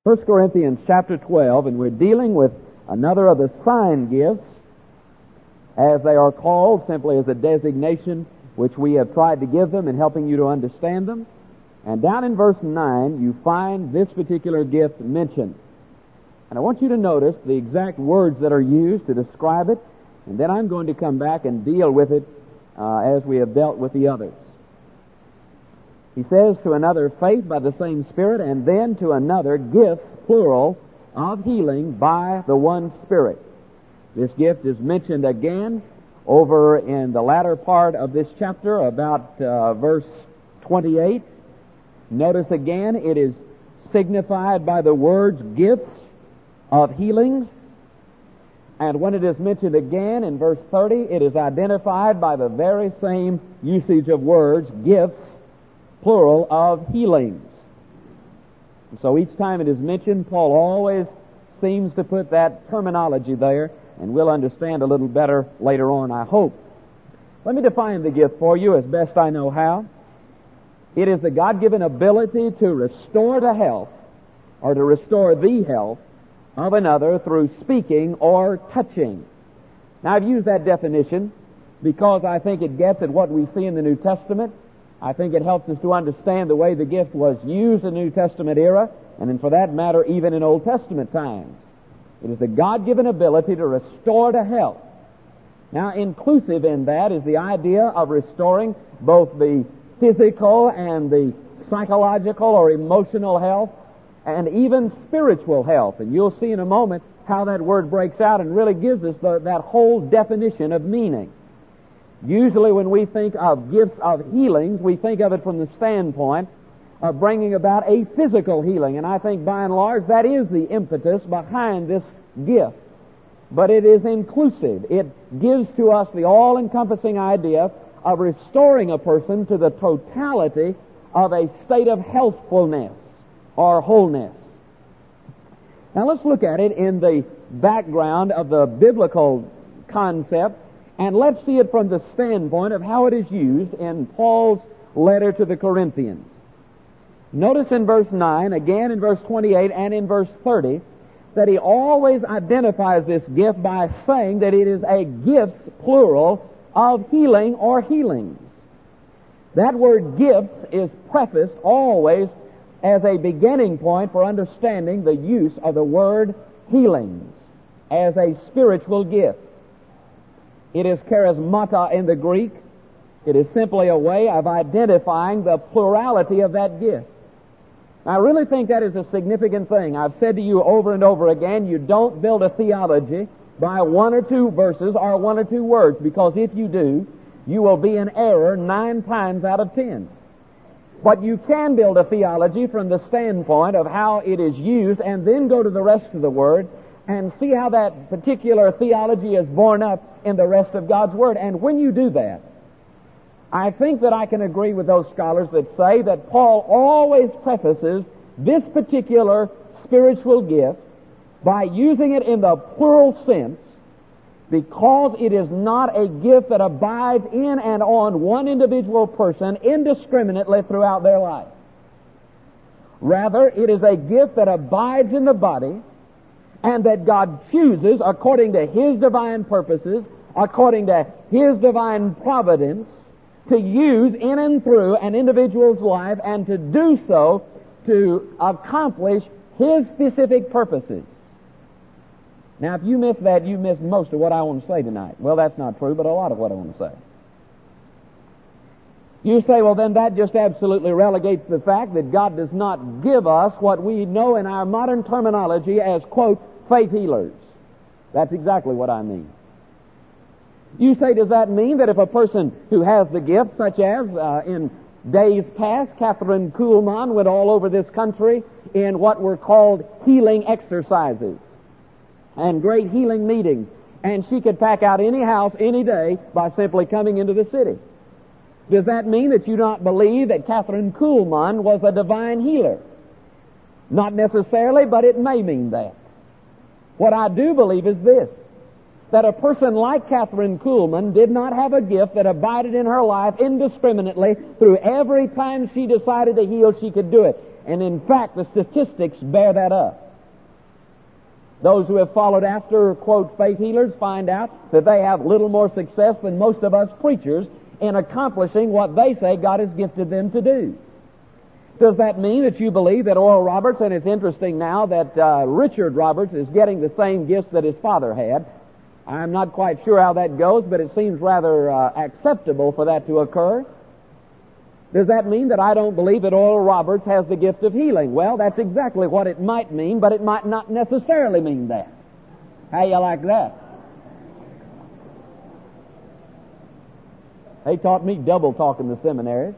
1 Corinthians chapter 12, and we're dealing with another of the sign gifts, as they are called, simply as a designation which we have tried to give them in helping you to understand them. And down in verse 9, you find this particular gift mentioned. And I want you to notice the exact words that are used to describe it, and then I'm going to come back and deal with it as we have dealt with the others. He says, to another faith by the same Spirit, and then to another gifts, plural, of healing by the one Spirit. This gift is mentioned again over in the latter part of this chapter, about verse 28. Notice again, it is signified by the words gifts of healings. And when it is mentioned again in verse 30, it is identified by the very same usage of words, gifts, plural, of healings. And so each time it is mentioned, Paul always seems to put that terminology there, and we'll understand a little better later on, I hope. Let me define the gift for you as best I know how. It is the God-given ability to restore to health, or to restore the health of another through speaking or touching. Now, I've used that definition because I think it gets at what we see in the New Testament. I think it helps us to understand the way the gift was used in the New Testament era, and then for that matter, even in Old Testament times. It is the God-given ability to restore to health. Now, inclusive in that is the idea of restoring both the physical and the psychological or emotional health, and even spiritual health. And you'll see in a moment how that word breaks out and really gives us that whole definition of meaning. Usually when we think of gifts of healings, we think of it from the standpoint of bringing about a physical healing. And I think by and large that is the impetus behind this gift. But it is inclusive. It gives to us the all-encompassing idea of restoring a person to the totality of a state of healthfulness or wholeness. Now let's look at it in the background of the biblical concept, and let's see it from the standpoint of how it is used in Paul's letter to the Corinthians. Notice in verse 9, again in verse 28, and in verse 30, that he always identifies this gift by saying that it is a gifts, plural, of healing or healings. That word gifts is prefaced always as a beginning point for understanding the use of the word healings as a spiritual gift. It is charismata in the Greek. It is simply a way of identifying the plurality of that gift. I really think that is a significant thing. I've said to you over and over again, you don't build a theology by one or two verses or one or two words, because if you do, you will be in error 9 times out of 10. But you can build a theology from the standpoint of how it is used, and then go to the rest of the Word and see how that particular theology is borne up in the rest of God's Word. And when you do that, I think that I can agree with those scholars that say that Paul always prefaces this particular spiritual gift by using it in the plural sense, because it is not a gift that abides in and on one individual person indiscriminately throughout their life. Rather, it is a gift that abides in the body, and that God chooses according to His divine purposes, according to His divine providence, to use in and through an individual's life, and to do so to accomplish His specific purposes. Now, if you miss that, you miss most of what I want to say tonight. Well, that's not true, but a lot of what I want to say. You say, well, then that just absolutely relegates the fact that God does not give us what we know in our modern terminology as, quote, faith healers. That's exactly what I mean. You say, does that mean that if a person who has the gift, such as in days past, Catherine Kuhlman went all over this country in what were called healing exercises and great healing meetings, and she could pack out any house any day by simply coming into the city? Does that mean that you don't believe that Catherine Kuhlman was a divine healer? Not necessarily, but it may mean that. What I do believe is this, that a person like Catherine Kuhlman did not have a gift that abided in her life indiscriminately through every time she decided to heal, she could do it. And in fact, the statistics bear that up. Those who have followed after, quote, faith healers find out that they have little more success than most of us preachers in accomplishing what they say God has gifted them to do. Does that mean that you believe that Oral Roberts, and it's interesting now that Richard Roberts is getting the same gifts that his father had? I'm not quite sure how that goes, but it seems rather acceptable for that to occur. Does that mean that I don't believe that Oral Roberts has the gift of healing? Well, that's exactly what it might mean, but it might not necessarily mean that. How you like that? They taught me double talk in the seminaries.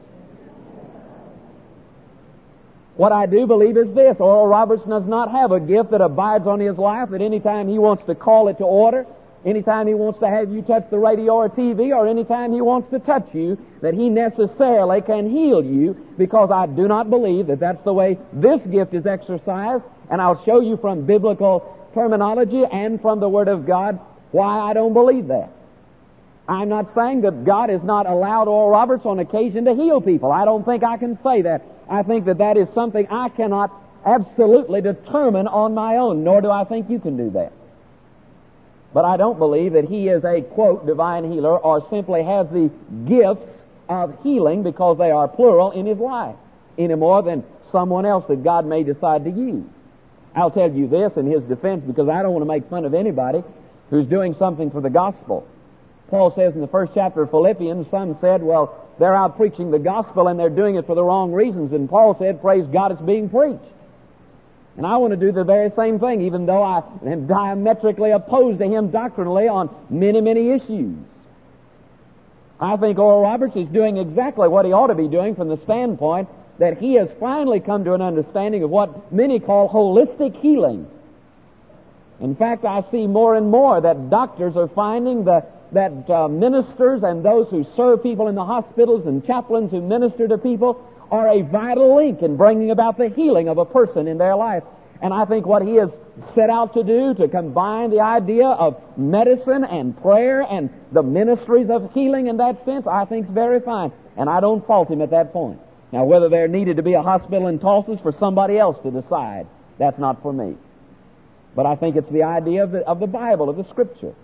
What I do believe is this: Oral Roberts does not have a gift that abides on his life, that any time he wants to call it to order, anytime he wants to have you touch the radio or TV, or anytime he wants to touch you, that he necessarily can heal you, because I do not believe that that's the way this gift is exercised, and I'll show you from biblical terminology and from the Word of God why I don't believe that. I'm not saying that God has not allowed Oral Roberts on occasion to heal people. I don't think I can say that. I think that that is something I cannot absolutely determine on my own, nor do I think you can do that. But I don't believe that he is a, quote, divine healer, or simply has the gifts of healing, because they are plural in his life, any more than someone else that God may decide to use. I'll tell you this in his defense, because I don't want to make fun of anybody who's doing something for the gospel. Paul says in the first chapter of Philippians, some said, well, they're out preaching the gospel and they're doing it for the wrong reasons. And Paul said, praise God, it's being preached. And I want to do the very same thing, even though I am diametrically opposed to him doctrinally on many, many issues. I think Oral Roberts is doing exactly what he ought to be doing from the standpoint that he has finally come to an understanding of what many call holistic healing. In fact, I see more and more that doctors are finding that ministers and those who serve people in the hospitals and chaplains who minister to people are a vital link in bringing about the healing of a person in their life. And I think what he has set out to do, to combine the idea of medicine and prayer and the ministries of healing in that sense, I think is very fine. And I don't fault him at that point. Now, whether there needed to be a hospital in Tulsa is for somebody else to decide. That's not for me. But I think it's the idea of the Bible, of the Scripture.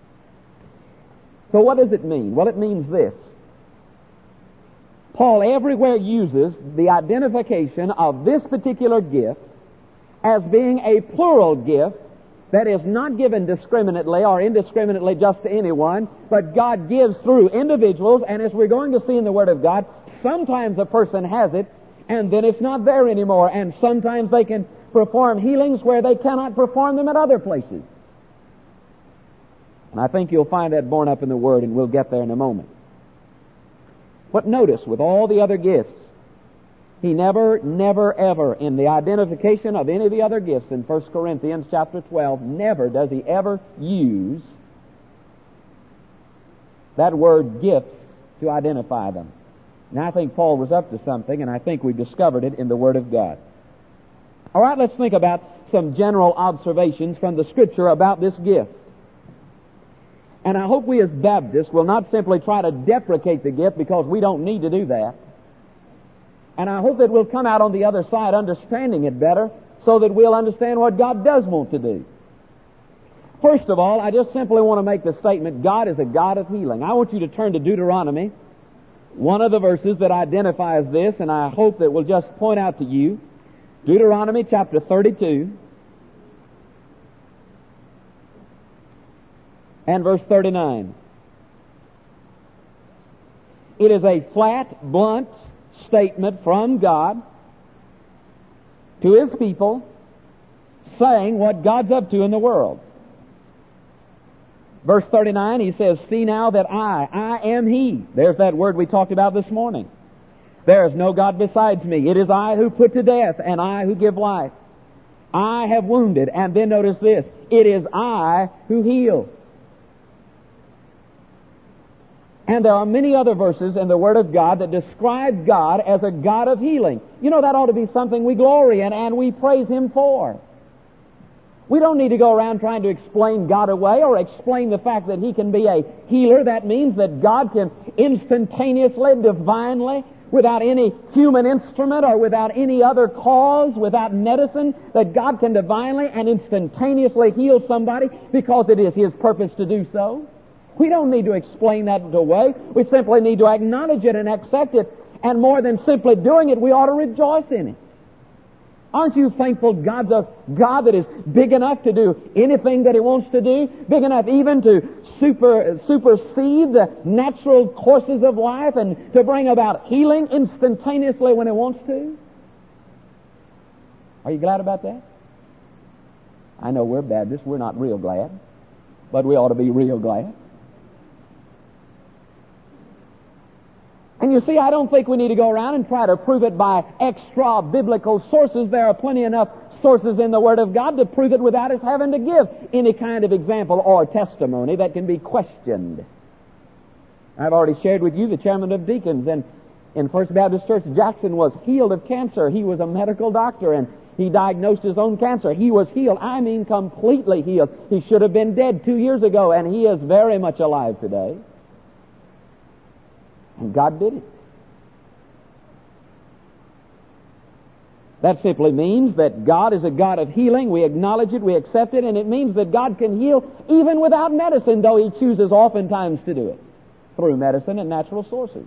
So what does it mean? Well, it means this. Paul everywhere uses the identification of this particular gift as being a plural gift that is not given discriminately or indiscriminately just to anyone, but God gives through individuals, and as we're going to see in the Word of God, sometimes a person has it, and then it's not there anymore, and sometimes they can perform healings where they cannot perform them at other places. And I think you'll find that borne up in the Word, and we'll get there in a moment. But notice, with all the other gifts, he never, ever, in the identification of any of the other gifts in 1 Corinthians chapter 12, never does he ever use that word gifts to identify them. And I think Paul was up to something, and I think we've discovered it in the Word of God. All right, let's think about some general observations from the Scripture about this gift. And I hope we as Baptists will not simply try to deprecate the gift, because we don't need to do that. And I hope that we'll come out on the other side understanding it better, so that we'll understand what God does want to do. First of all, I just simply want to make the statement, God is a God of healing. I want you to turn to Deuteronomy, one of the verses that identifies this, and I hope that we'll just point out to you. Deuteronomy chapter 32 and verse 39. It is a flat, blunt statement from God to His people, saying what God's up to in the world. Verse 39, He says, see now that I am He. There's that word we talked about this morning. There is no God besides me. It is I who put to death, and I who give life. I have wounded. And then notice this, it is I who heal. And there are many other verses in the Word of God that describe God as a God of healing. You know, that ought to be something we glory in and we praise Him for. We don't need to go around trying to explain God away or explain the fact that He can be a healer. That means that God can instantaneously, divinely without any human instrument or without any other cause, without medicine, that God can divinely and instantaneously heal somebody because it is His purpose to do so? We don't need to explain that away. We simply need to acknowledge it and accept it. And more than simply doing it, we ought to rejoice in it. Aren't you thankful God's a God that is big enough to do anything that He wants to do? Big enough even to supersede the natural courses of life and to bring about healing instantaneously when He wants to? Are you glad about that? I know we're Baptists. We're not real glad. But we ought to be real glad. And you see, I don't think we need to go around and try to prove it by extra biblical sources. There are plenty enough sources in the Word of God to prove it without us having to give any kind of example or testimony that can be questioned. I've already shared with you the chairman of deacons in First Baptist Church, Jackson, was healed of cancer. He was a medical doctor and he diagnosed his own cancer. He was healed. I mean, completely healed. He should have been dead 2 years ago, and he is very much alive today. And God did it. That simply means that God is a God of healing. We acknowledge it, we accept it, and it means that God can heal even without medicine, though He chooses oftentimes to do it through medicine and natural sources.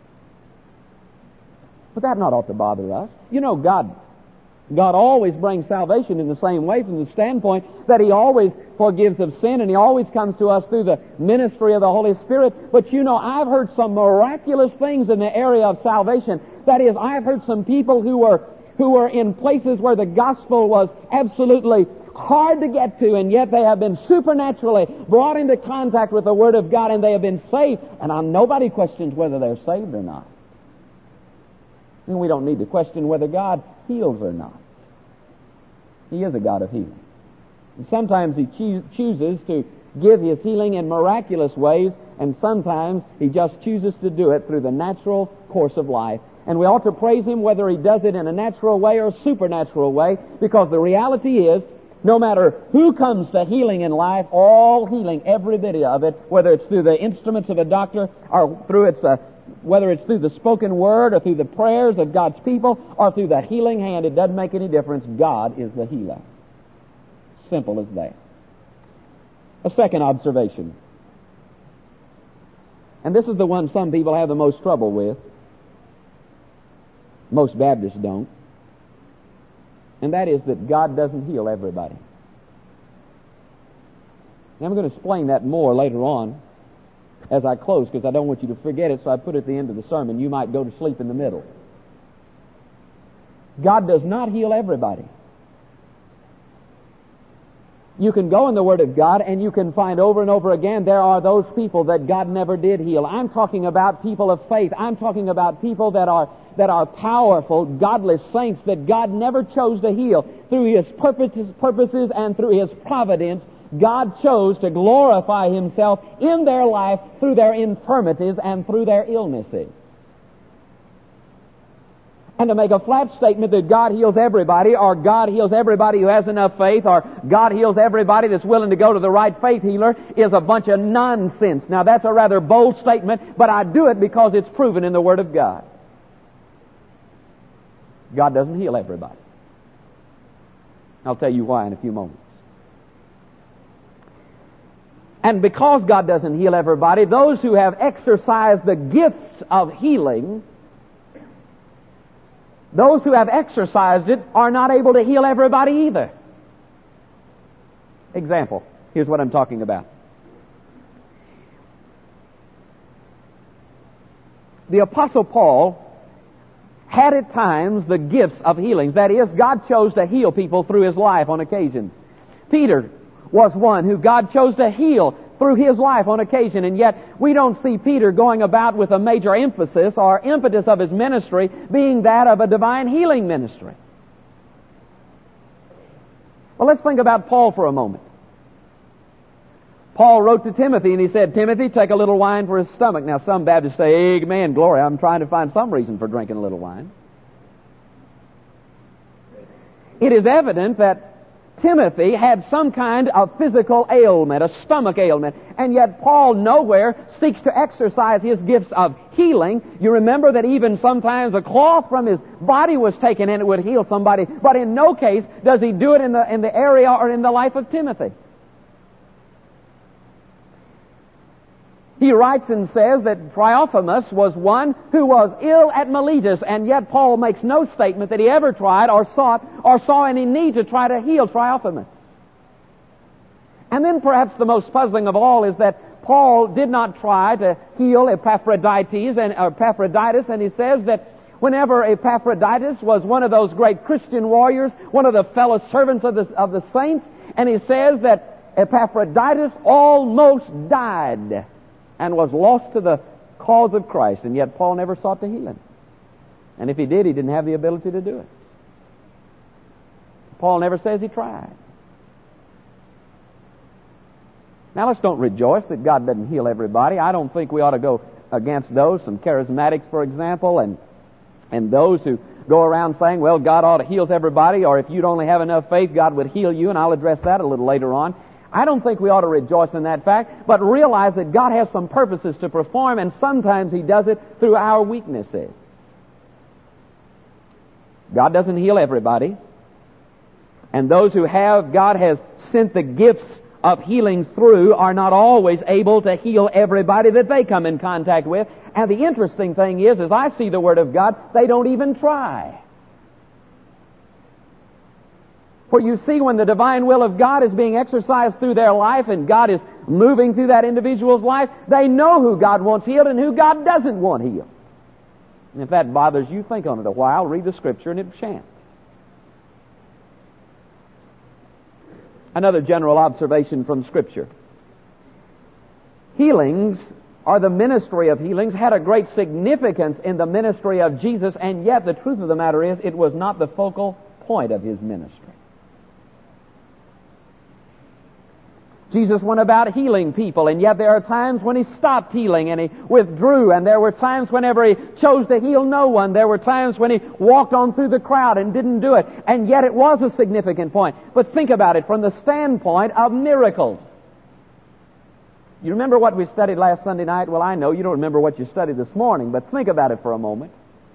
But that not ought to bother us. You know, God always brings salvation in the same way, from the standpoint that He always forgives of sin, and He always comes to us through the ministry of the Holy Spirit. But you know, I've heard some miraculous things in the area of salvation. That is, I've heard some people who were in places where the gospel was absolutely hard to get to, and yet they have been supernaturally brought into contact with the Word of God, and they have been saved. And nobody questions whether they're saved or not. And we don't need to question whether God heals or not. He is a God of healing. And sometimes He chooses to give His healing in miraculous ways, and sometimes He just chooses to do it through the natural course of life. And we ought to praise Him whether He does it in a natural way or a supernatural way, because the reality is, no matter who comes to healing in life, all healing, every bit of it, whether it's through the instruments of a doctor or whether it's through the spoken word or through the prayers of God's people or through the healing hand, it doesn't make any difference. God is the healer. Simple as that. A second observation. And this is the one some people have the most trouble with. Most Baptists don't. And that is that God doesn't heal everybody. And I'm going to explain that more later on as I close, because I don't want you to forget it, so I put it at the end of the sermon. You might go to sleep in the middle. God does not heal everybody. You can go in the Word of God and you can find over and over again there are those people that God never did heal. I'm talking about people of faith. I'm talking about people that are powerful, godless saints that God never chose to heal. Through His purposes and through His providence, God chose to glorify Himself in their life through their infirmities and through their illnesses. And to make a flat statement that God heals everybody, or God heals everybody who has enough faith, or God heals everybody that's willing to go to the right faith healer, is a bunch of nonsense. Now that's a rather bold statement, but I do it because it's proven in the Word of God. God doesn't heal everybody. I'll tell you why in a few moments. And because God doesn't heal everybody, those who have exercised the gifts of healing, those who have exercised it are not able to heal everybody either. Example. Here's what I'm talking about. The Apostle Paul had at times the gifts of healings. That is, God chose to heal people through his life on occasions. Peter was one who God chose to heal through his life on occasion, and yet we don't see Peter going about with a major emphasis or impetus of his ministry being that of a divine healing ministry. Well, let's think about Paul for a moment. Paul wrote to Timothy and he said, Timothy, take a little wine for his stomach. Now some Baptists say, amen, glory, I'm trying to find some reason for drinking a little wine. It is evident that Timothy had some kind of physical ailment, a stomach ailment, and yet Paul nowhere seeks to exercise his gifts of healing. You remember that even sometimes a cloth from his body was taken and it would heal somebody, but in no case does he do it in the area or in the life of Timothy. He writes and says that Trophimus was one who was ill at Miletus, and yet Paul makes no statement that he ever tried or sought or saw any need to try to heal Trophimus. And then perhaps the most puzzling of all is that Paul did not try to heal Epaphroditus, and he says that whenever Epaphroditus was one of those great Christian warriors, one of the fellow servants of the saints, and he says that Epaphroditus almost died and was lost to the cause of Christ, and yet Paul never sought to heal him. And if he did, he didn't have the ability to do it. Paul never says he tried. Now let's don't rejoice that God doesn't heal everybody. I don't think we ought to go against those, some charismatics, for example, and those who go around saying, well, God ought to heal everybody, or if you'd only have enough faith, God would heal you, and I'll address that a little later on. I don't think we ought to rejoice in that fact, but realize that God has some purposes to perform, and sometimes He does it through our weaknesses. God doesn't heal everybody, and those who have, God has sent the gifts of healings through, are not always able to heal everybody that they come in contact with. And the interesting thing is, as I see the Word of God, they don't even try. For you see, when the divine will of God is being exercised through their life and God is moving through that individual's life, they know who God wants healed and who God doesn't want healed. And if that bothers you, think on it a while, read the Scripture, and it shan't. Another general observation from Scripture. Healings, or the ministry of healings, had a great significance in the ministry of Jesus, and yet the truth of the matter is it was not the focal point of His ministry. Jesus went about healing people, and yet there are times when He stopped healing and He withdrew, and there were times whenever He chose to heal no one. There were times when He walked on through the crowd and didn't do it, and yet it was a significant point. But think about it from the standpoint of miracles. You remember what we studied last Sunday night? Well, I know you don't remember what you studied this morning, but think about it for a moment.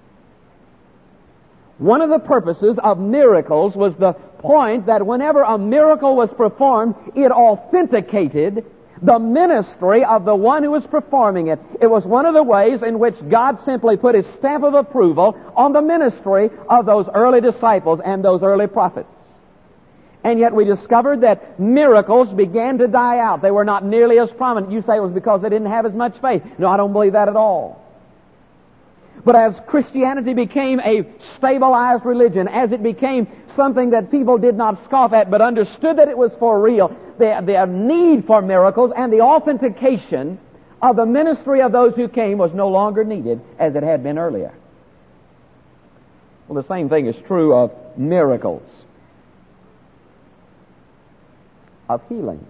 One of the purposes of miracles was the point that whenever a miracle was performed, it authenticated the ministry of the one who was performing it. It was one of the ways in which God simply put His stamp of approval on the ministry of those early disciples and those early prophets. And yet we discovered that miracles began to die out. They were not nearly as prominent. You say it was because they didn't have as much faith. No, I don't believe that at all. But as Christianity became a stabilized religion, as it became something that people did not scoff at but understood that it was for real, the need for miracles and the authentication of the ministry of those who came was no longer needed as it had been earlier. Well, the same thing is true of miracles, of healings.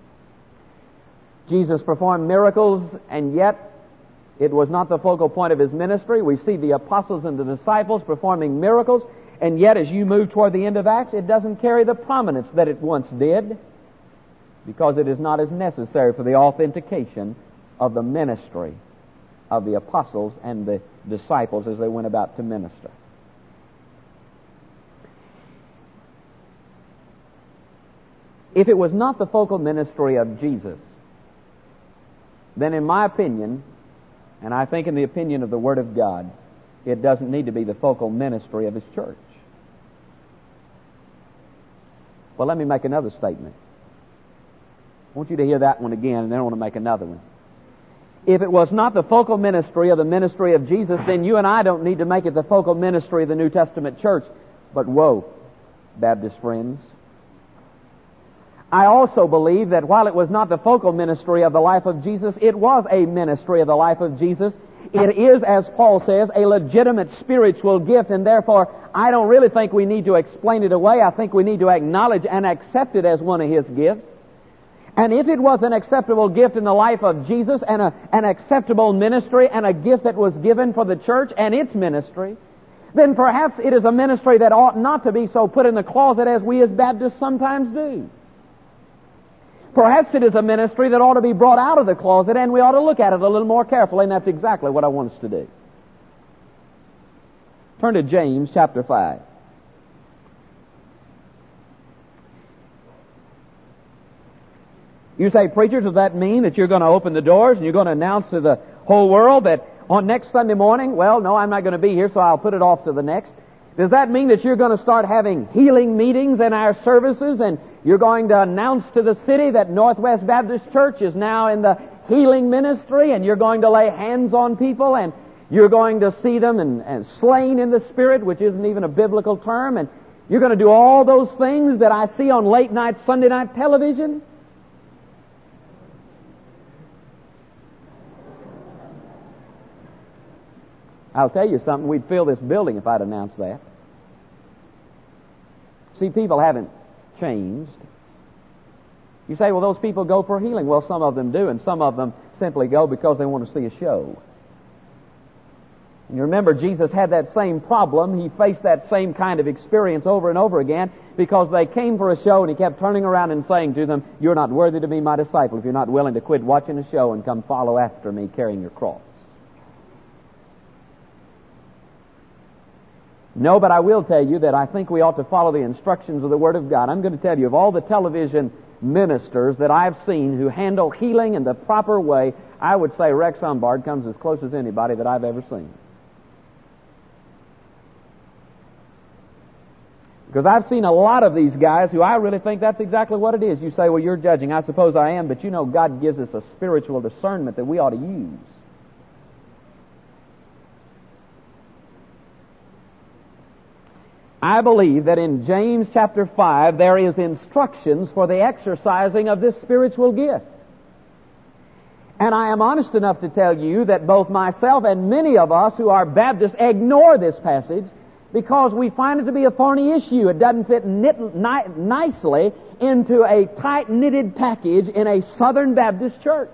Jesus performed miracles, and yet it was not the focal point of His ministry. We see the apostles and the disciples performing miracles, and yet as you move toward the end of Acts, it doesn't carry the prominence that it once did, because it is not as necessary for the authentication of the ministry of the apostles and the disciples as they went about to minister. If it was not the focal ministry of Jesus, then in my opinion, and I think in the opinion of the Word of God, it doesn't need to be the focal ministry of His church. Well, let me make another statement. I want you to hear that one again, and then I want to make another one. If it was not the focal ministry of the ministry of Jesus, then you and I don't need to make it the focal ministry of the New Testament church. But whoa, Baptist friends. I also believe that while it was not the focal ministry of the life of Jesus, it was a ministry of the life of Jesus. It is, as Paul says, a legitimate spiritual gift, and therefore I don't really think we need to explain it away. I think we need to acknowledge and accept it as one of His gifts. And if it was an acceptable gift in the life of Jesus and an acceptable ministry and a gift that was given for the church and its ministry, then perhaps it is a ministry that ought not to be so put in the closet as we as Baptists sometimes do. Perhaps it is a ministry that ought to be brought out of the closet, and we ought to look at it a little more carefully, and that's exactly what I want us to do. Turn to James chapter 5. You say, preacher, does that mean that you're going to open the doors and you're going to announce to the whole world that on next Sunday morning, well, no, I'm not going to be here, so I'll put it off to the next. Does that mean that you're going to start having healing meetings in our services, and you're going to announce to the city that Northwest Baptist Church is now in the healing ministry, and you're going to lay hands on people, and you're going to see them and slain in the Spirit, which isn't even a biblical term, and you're going to do all those things that I see on late night, Sunday night television? I'll tell you something, we'd fill this building if I'd announced that. See, people haven't changed. You say, well, those people go for healing. Well, some of them do, and some of them simply go because they want to see a show. And you remember, Jesus had that same problem. He faced that same kind of experience over and over again because they came for a show, and He kept turning around and saying to them, you're not worthy to be my disciple if you're not willing to quit watching a show and come follow after me carrying your cross. No, but I will tell you that I think we ought to follow the instructions of the Word of God. I'm going to tell you, of all the television ministers that I've seen who handle healing in the proper way, I would say Rex Humbard comes as close as anybody that I've ever seen. Because I've seen a lot of these guys who I really think that's exactly what it is. You say, well, you're judging. I suppose I am, but you know God gives us a spiritual discernment that we ought to use. I believe that in James chapter 5 there is instructions for the exercising of this spiritual gift. And I am honest enough to tell you that both myself and many of us who are Baptists ignore this passage because we find it to be a thorny issue. It doesn't fit nicely into a tight-knitted package in a Southern Baptist church.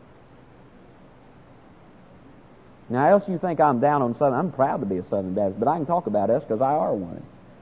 Now, else you think I'm down on Southern. I'm proud to be a Southern Baptist, but I can talk about us because I are one.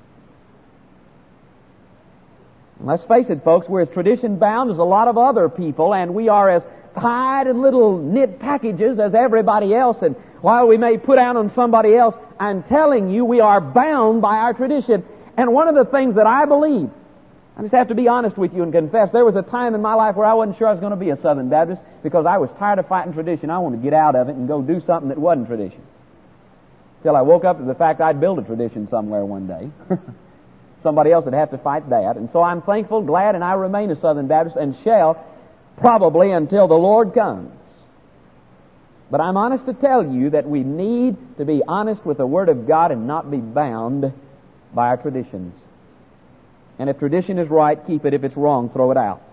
And let's face it, folks, we're as tradition-bound as a lot of other people, and we are as tied in little knit packages as everybody else. And while we may put out on somebody else, I'm telling you, we are bound by our tradition. And one of the things that I believe, I just have to be honest with you and confess, there was a time in my life where I wasn't sure I was going to be a Southern Baptist because I was tired of fighting tradition. I wanted to get out of it and go do something that wasn't tradition. Till I woke up to the fact I'd build a tradition somewhere one day. Somebody else would have to fight that. And so I'm thankful, glad, and I remain a Southern Baptist and shall probably until the Lord comes. But I'm honest to tell you that we need to be honest with the Word of God and not be bound by our traditions. And if tradition is right, keep it. If it's wrong, throw it out.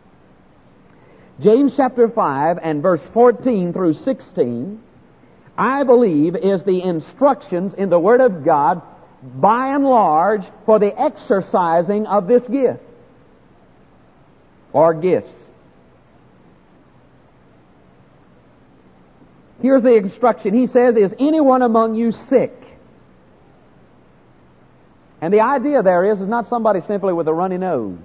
James chapter 5 and verse 14 through 16, I believe, is the instructions in the Word of God by and large for the exercising of this gift or gifts. Here's the instruction. He says, is anyone among you sick? And the idea there is not somebody simply with a runny nose,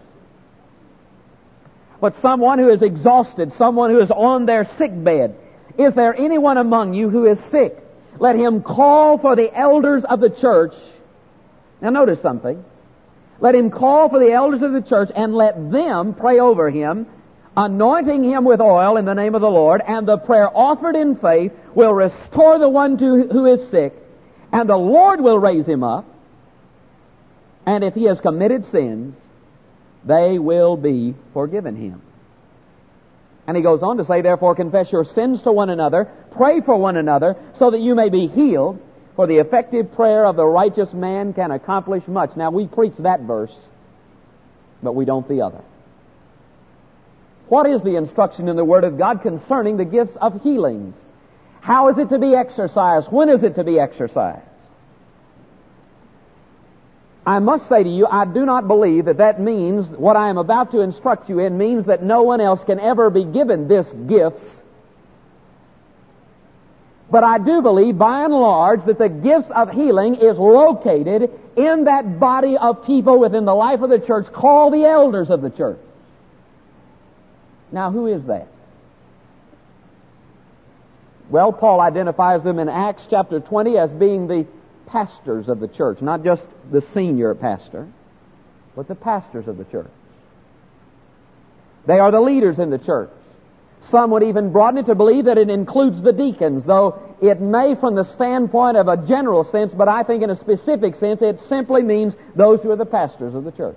but someone who is exhausted, someone who is on their sick bed. Is there anyone among you who is sick? Let him call for the elders of the church. Now notice something. Let him call for the elders of the church and let them pray over him, anointing him with oil in the name of the Lord, and the prayer offered in faith will restore the one who is sick, and the Lord will raise him up, and if he has committed sins, they will be forgiven him. And he goes on to say, therefore confess your sins to one another, pray for one another, so that you may be healed, for the effective prayer of the righteous man can accomplish much. Now, we preach that verse, but we don't the other. What is the instruction in the Word of God concerning the gifts of healings? How is it to be exercised? When is it to be exercised? I must say to you, I do not believe that means, what I am about to instruct you in, means that no one else can ever be given this gifts But I do believe, by and large, that the gifts of healing is located in that body of people within the life of the church called the elders of the church. Now, who is that? Well, Paul identifies them in Acts chapter 20 as being the pastors of the church, not just the senior pastor, but the pastors of the church. They are the leaders in the church. Some would even broaden it to believe that it includes the deacons, though it may from the standpoint of a general sense, but I think in a specific sense it simply means those who are the pastors of the church.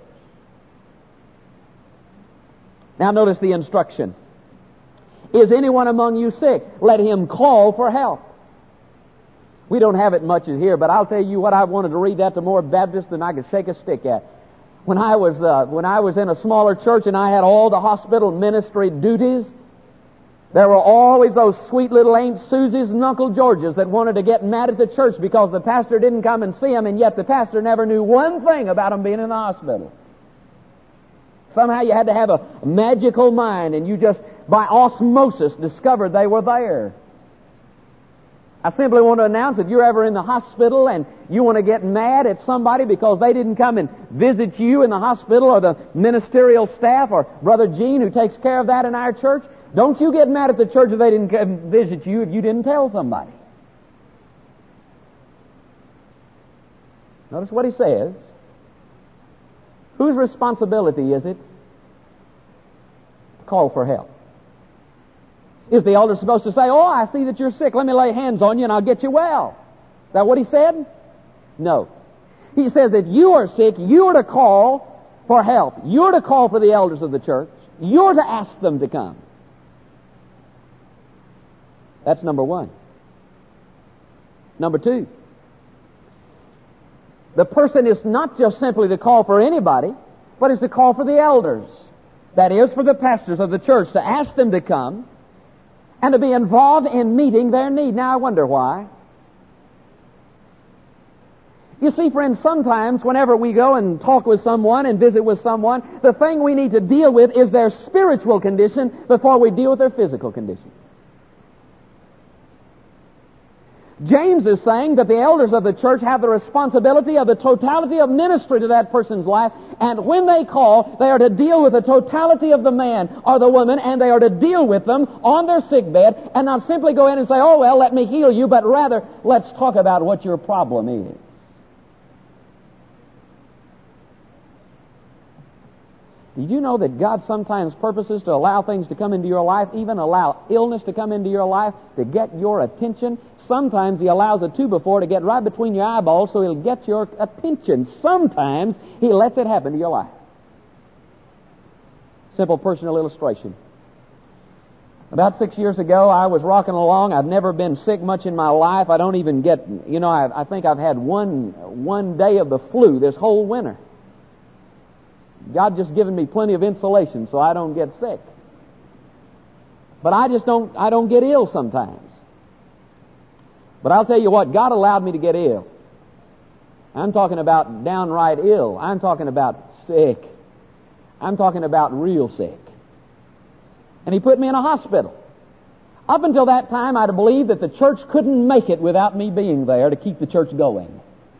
Now notice the instruction. Is anyone among you sick? Let him call for help. We don't have it much here, but I'll tell you what, I wanted to read that to more Baptists than I could shake a stick at. When I was in a smaller church and I had all the hospital ministry duties, there were always those sweet little Aunt Susies and Uncle Georges that wanted to get mad at the church because the pastor didn't come and see them, and yet the pastor never knew one thing about them being in the hospital. Somehow you had to have a magical mind, and you just, by osmosis, discovered they were there. I simply want to announce, if you're ever in the hospital and you want to get mad at somebody because they didn't come and visit you in the hospital, or the ministerial staff, or Brother Gene who takes care of that in our church, don't you get mad at the church if they didn't come visit you if you didn't tell somebody. Notice what he says. Whose responsibility is it to call for help? Is the elder supposed to say, oh, I see that you're sick, let me lay hands on you and I'll get you well? Is that what he said? No. He says if you are sick, you are to call for help. You're to call for the elders of the church. You're to ask them to come. That's number one. Number two, the person is not just simply to call for anybody, but is to call for the elders. That is, for the pastors of the church, to ask them to come and to be involved in meeting their need. Now, I wonder why. You see, friends, sometimes whenever we go and talk with someone and visit with someone, the thing we need to deal with is their spiritual condition before we deal with their physical condition. James is saying that the elders of the church have the responsibility of the totality of ministry to that person's life, and when they call, they are to deal with the totality of the man or the woman, and they are to deal with them on their sick bed, and not simply go in and say, oh, well, let me heal you, but rather, let's talk about what your problem is. Did you know that God sometimes purposes to allow things to come into your life, even allow illness to come into your life to get your attention? Sometimes He allows a 2x4 to get right between your eyeballs so He'll get your attention. Sometimes He lets it happen to your life. Simple personal illustration. About 6 years ago, I was rocking along. I've never been sick much in my life. I don't even get, I think I've had one day of the flu this whole winter. God just given me plenty of insulation so I don't get sick. But I don't get ill sometimes. But I'll tell you what, God allowed me to get ill. I'm talking about downright ill. I'm talking about sick. I'm talking about real sick. And He put me in a hospital. Up until that time, I'd believed that the church couldn't make it without me being there to keep the church going.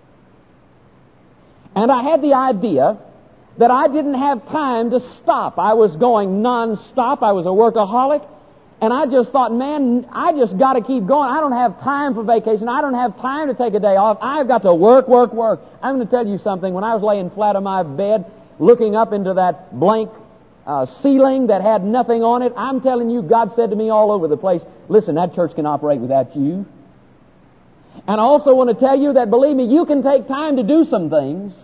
And I had the idea that I didn't have time to stop. I was going non-stop. I was a workaholic. And I just thought, man, I just got to keep going. I don't have time for vacation. I don't have time to take a day off. I've got to work. I'm going to tell you something. When I was laying flat on my bed, looking up into that blank ceiling that had nothing on it, I'm telling you, God said to me all over the place, listen, that church can operate without you. And I also want to tell you that, believe me, you can take time to do some things.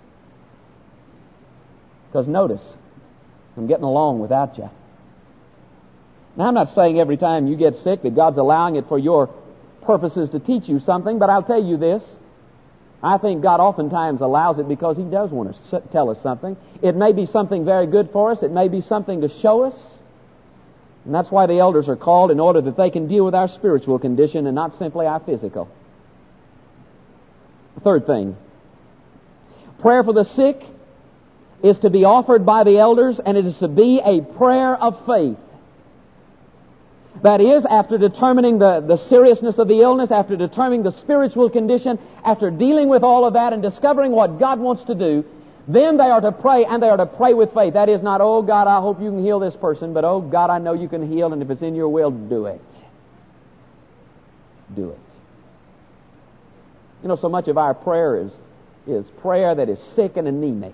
Because notice, I'm getting along without you. Now, I'm not saying every time you get sick that God's allowing it for your purposes to teach you something, but I'll tell you this. I think God oftentimes allows it because He does want to tell us something. It may be something very good for us. It may be something to show us. And that's why the elders are called, in order that they can deal with our spiritual condition and not simply our physical. Third thing, prayer for the sick is to be offered by the elders, and it is to be a prayer of faith. That is, after determining the seriousness of the illness, after determining the spiritual condition, after dealing with all of that and discovering what God wants to do, then they are to pray, and they are to pray with faith. That is not, oh God, I hope you can heal this person, but oh God, I know you can heal, and if it's in your will, do it. Do it. You know, so much of our prayer is prayer that is sick and anemic.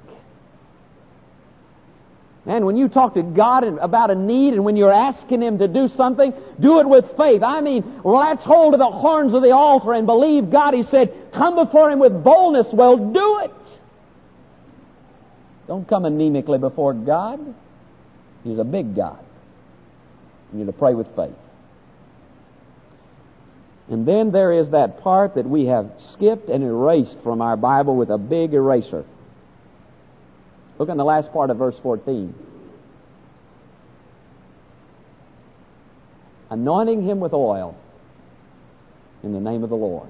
And when you talk to God about a need, and when you're asking Him to do something, do it with faith. I mean, latch hold of the horns of the altar and believe God. He said, come before Him with boldness. Well, do it. Don't come anemically before God. He's a big God. You need to pray with faith. And then there is that part that we have skipped and erased from our Bible with a big eraser. Look in the last part of verse 14. Anointing him with oil in the name of the Lord.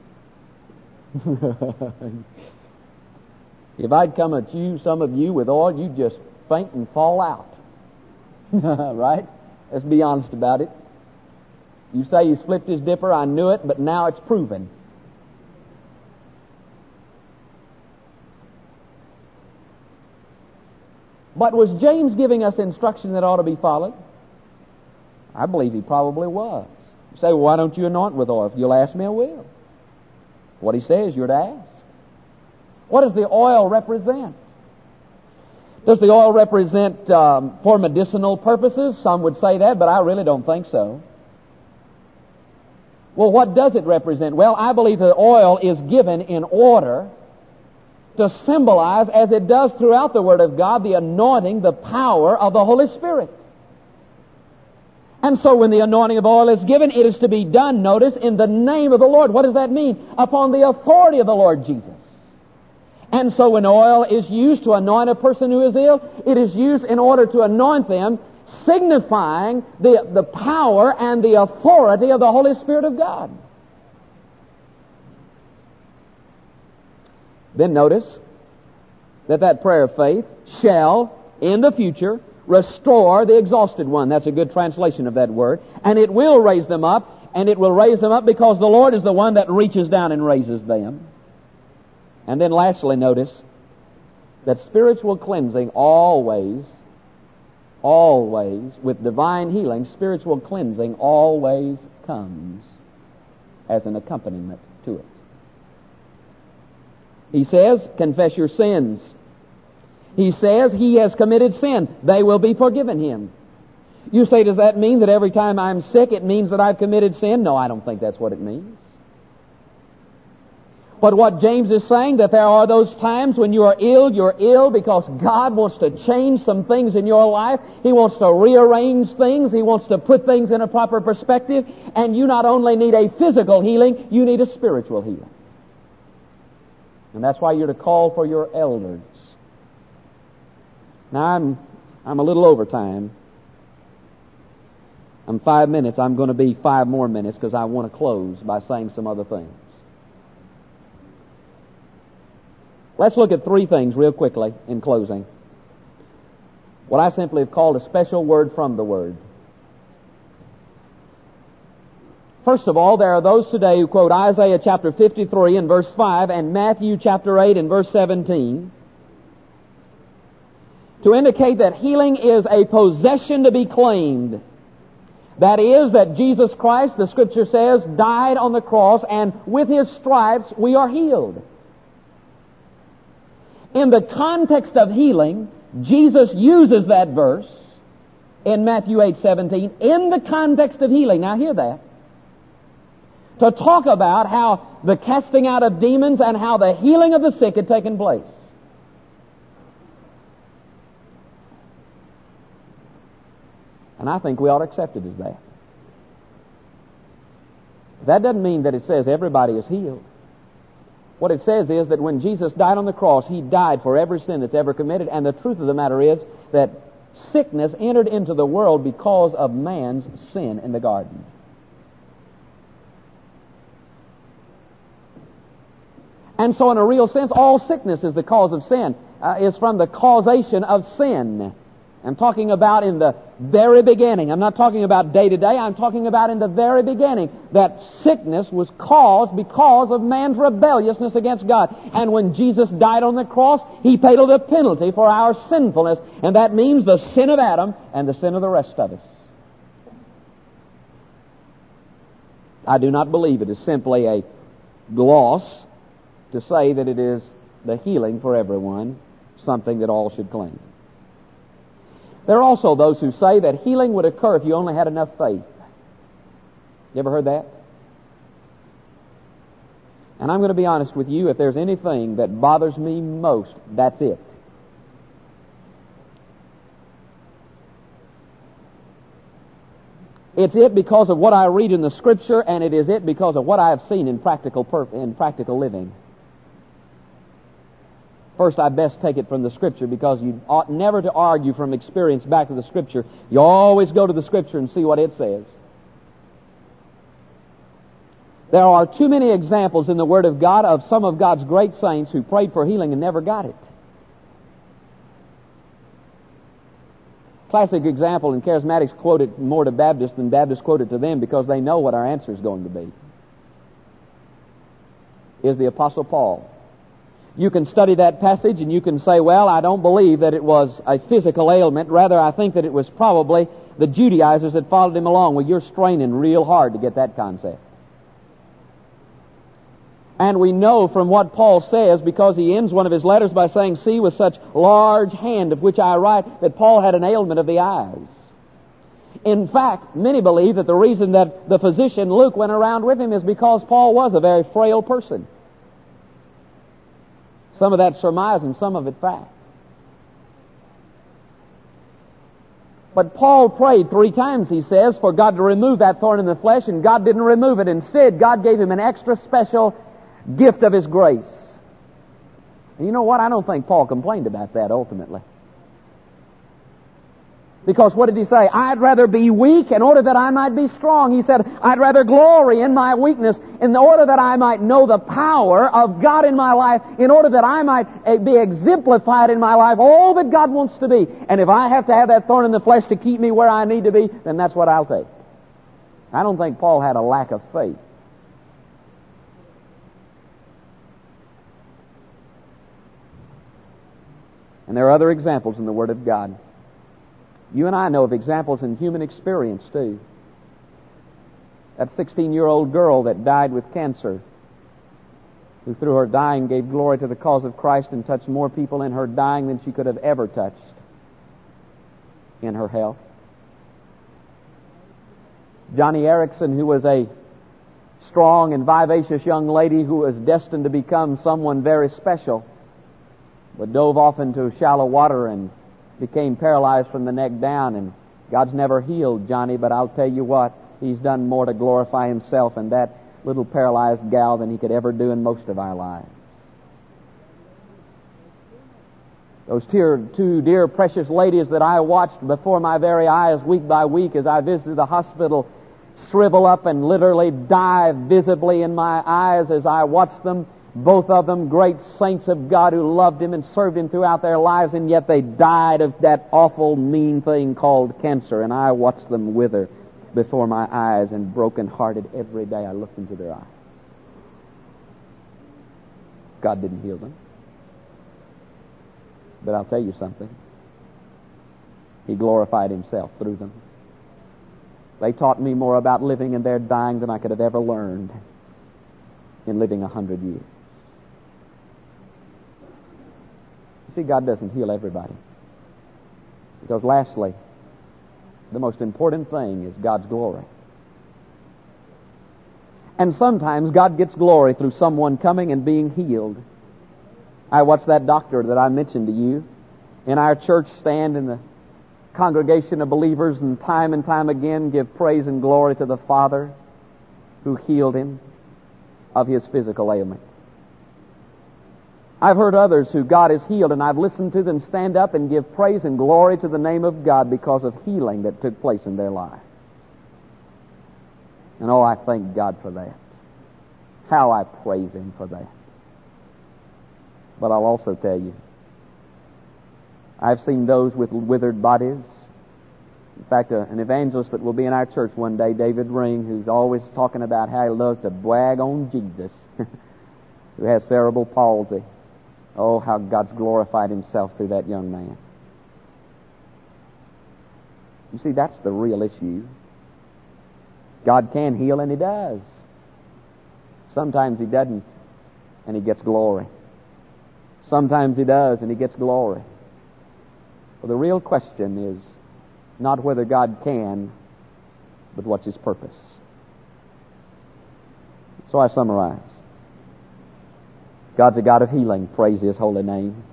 If I'd come at you, some of you, with oil, you'd just faint and fall out. Right? Let's be honest about it. You say he's flipped his dipper, I knew it, but now it's proven. But was James giving us instruction that ought to be followed? I believe he probably was. You say, well, why don't you anoint with oil? If you'll ask me, I will. What he says, you're to ask. What does the oil represent? Does the oil represent for medicinal purposes? Some would say that, but I really don't think so. Well, what does it represent? Well, I believe that oil is given in order to symbolize, as it does throughout the Word of God, the anointing, the power of the Holy Spirit. And so when the anointing of oil is given, it is to be done, notice, in the name of the Lord. What does that mean? Upon the authority of the Lord Jesus. And so when oil is used to anoint a person who is ill, it is used in order to anoint them, signifying the power and the authority of the Holy Spirit of God. Then notice that prayer of faith shall, in the future, restore the exhausted one. That's a good translation of that word. And it will raise them up, and it will raise them up because the Lord is the one that reaches down and raises them. And then lastly, notice that spiritual cleansing always, with divine healing, spiritual cleansing always comes as an accompaniment to it. He says, confess your sins. He says, he has committed sin. They will be forgiven him. You say, does that mean that every time I'm sick, it means that I've committed sin? No, I don't think that's what it means. But what James is saying, that there are those times when you're ill because God wants to change some things in your life. He wants to rearrange things. He wants to put things in a proper perspective. And you not only need a physical healing, you need a spiritual healing. And that's why you're to call for your elders. Now, I'm a little over time. I'm 5 minutes. I'm going to be 5 more minutes because I want to close by saying some other things. Let's look at 3 things real quickly in closing. What I simply have called a special word from the Word. First of all, there are those today who quote Isaiah chapter 53 and verse 5 and Matthew chapter 8 and verse 17 to indicate that healing is a possession to be claimed. That is, that Jesus Christ, the Scripture says, died on the cross, and with His stripes we are healed. In the context of healing, Jesus uses that verse in Matthew 8:17 in the context of healing. Now hear that. To talk about how the casting out of demons and how the healing of the sick had taken place. And I think we ought to accept it as that. That doesn't mean that it says everybody is healed. What it says is that when Jesus died on the cross, He died for every sin that's ever committed, and the truth of the matter is that sickness entered into the world because of man's sin in the garden. And so in a real sense, all sickness is the cause of sin, is from the causation of sin. I'm talking about in the very beginning. I'm not talking about day to day. I'm talking about in the very beginning. That sickness was caused because of man's rebelliousness against God. And when Jesus died on the cross, He paid the penalty for our sinfulness. And that means the sin of Adam and the sin of the rest of us. I do not believe it is simply a gloss to say that it is the healing for everyone, something that all should claim. There are also those who say that healing would occur if you only had enough faith. You ever heard that? And I'm going to be honest with you, if there's anything that bothers me most, that's it. It's it because of what I read in the Scripture, and it is it because of what I have seen in practical living. First, I best take it from the Scripture, because you ought never to argue from experience back to the Scripture. You always go to the Scripture and see what it says. There are too many examples in the Word of God of some of God's great saints who prayed for healing and never got it. Classic example, and charismatics quote it more to Baptists than Baptists quote it to them because they know what our answer is going to be, is the Apostle Paul. You can study that passage and you can say, well, I don't believe that it was a physical ailment. Rather, I think that it was probably the Judaizers that followed him along. Well, you're straining real hard to get that concept. And we know from what Paul says, because he ends one of his letters by saying, see, with such large hand of which I write, that Paul had an ailment of the eyes. In fact, many believe that the reason that the physician Luke went around with him is because Paul was a very frail person. Some of that surmise and some of it fact. But Paul prayed 3 times, he says, for God to remove that thorn in the flesh, and God didn't remove it. Instead, God gave him an extra special gift of His grace. And you know what? I don't think Paul complained about that ultimately. Because what did he say? I'd rather be weak in order that I might be strong. He said, I'd rather glory in my weakness in order that I might know the power of God in my life, in order that I might be exemplified in my life all that God wants to be. And if I have to have that thorn in the flesh to keep me where I need to be, then that's what I'll take. I don't think Paul had a lack of faith. And there are other examples in the Word of God. You and I know of examples in human experience, too. That 16-year-old girl that died with cancer, who through her dying gave glory to the cause of Christ and touched more people in her dying than she could have ever touched in her health. Johnny Erickson, who was a strong and vivacious young lady who was destined to become someone very special, but dove off into shallow water and became paralyzed from the neck down. And God's never healed Johnny, but I'll tell you what, He's done more to glorify Himself in that little paralyzed gal than He could ever do in most of our lives. Those 2 dear precious ladies that I watched before my very eyes week by week as I visited the hospital shrivel up and literally die visibly in my eyes as I watched them. Both of them great saints of God who loved Him and served Him throughout their lives, and yet they died of that awful, mean thing called cancer, and I watched them wither before my eyes, and broken-hearted every day I looked into their eyes. God didn't heal them. But I'll tell you something. He glorified Himself through them. They taught me more about living in their dying than I could have ever learned in living 100 years. See, God doesn't heal everybody. Because lastly, the most important thing is God's glory. And sometimes God gets glory through someone coming and being healed. I watched that doctor that I mentioned to you in our church stand in the congregation of believers and time again give praise and glory to the Father who healed him of his physical ailment. I've heard others who God has healed, and I've listened to them stand up and give praise and glory to the name of God because of healing that took place in their life. And oh, I thank God for that. How I praise Him for that. But I'll also tell you, I've seen those with withered bodies. In fact, an evangelist that will be in our church one day, David Ring, who's always talking about how he loves to brag on Jesus, who has cerebral palsy. Oh, how God's glorified Himself through that young man. You see, that's the real issue. God can heal, and He does. Sometimes He doesn't, and He gets glory. Sometimes He does, and He gets glory. Well, the real question is not whether God can, but what's His purpose. So I summarize. God's a God of healing. Praise His holy name.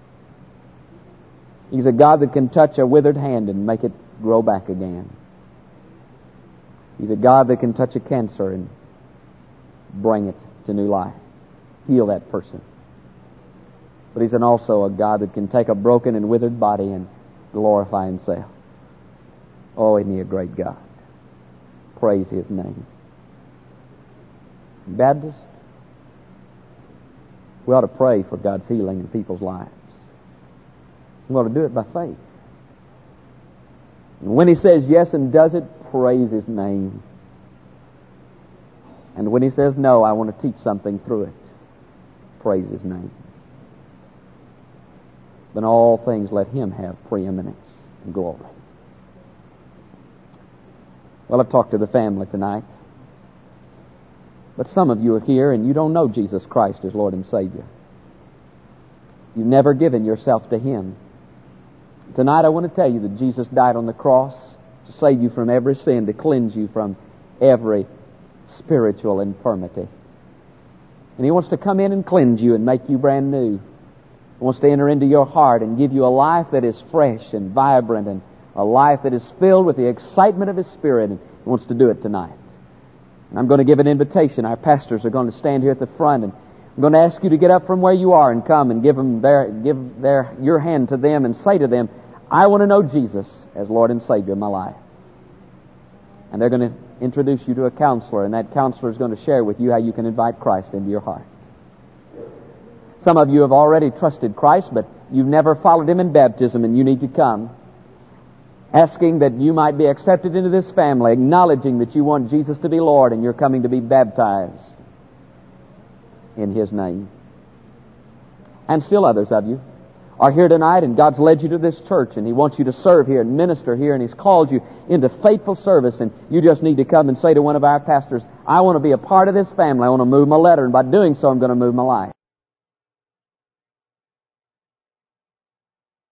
He's a God that can touch a withered hand and make it grow back again. He's a God that can touch a cancer and bring it to new life. Heal that person. But He's also a God that can take a broken and withered body and glorify Himself. Oh, isn't He a great God? Praise His name. Baptist, we ought to pray for God's healing in people's lives. We ought to do it by faith. And when He says yes and does it, praise His name. And when He says no, I want to teach something through it, praise His name. Then all things let Him have preeminence and glory. Well, I've talked to the family tonight. But some of you are here and you don't know Jesus Christ as Lord and Savior. You've never given yourself to Him. Tonight I want to tell you that Jesus died on the cross to save you from every sin, to cleanse you from every spiritual infirmity. And He wants to come in and cleanse you and make you brand new. He wants to enter into your heart and give you a life that is fresh and vibrant, and a life that is filled with the excitement of His Spirit. And He wants to do it tonight. And I'm going to give an invitation. Our pastors are going to stand here at the front, and I'm going to ask you to get up from where you are and come and give your hand to them and say to them, I want to know Jesus as Lord and Savior of my life. And they're going to introduce you to a counselor, and that counselor is going to share with you how you can invite Christ into your heart. Some of you have already trusted Christ, but you've never followed Him in baptism, and you need to come, asking that you might be accepted into this family, acknowledging that you want Jesus to be Lord, and you're coming to be baptized in His name. And still others of you are here tonight, and God's led you to this church, and He wants you to serve here and minister here, and He's called you into faithful service, and you just need to come and say to one of our pastors, I want to be a part of this family. I want to move my letter, and by doing so, I'm going to move my life.